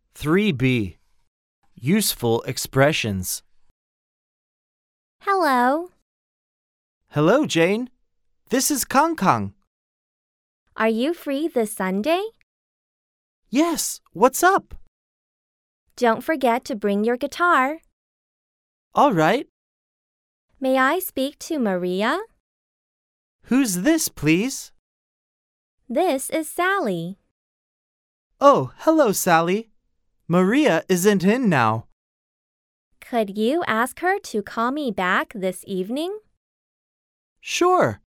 3B. Useful expressions. Hello. Hello, Jane. This is Kang Kang. Are you free this Sunday? Yes, what's up? Don't forget to bring your guitar. All right. May I speak to Maria? Who's this, please? This is Sally. Oh, hello, Sally. Maria isn't in now. Could you ask her to call me back this evening? Sure.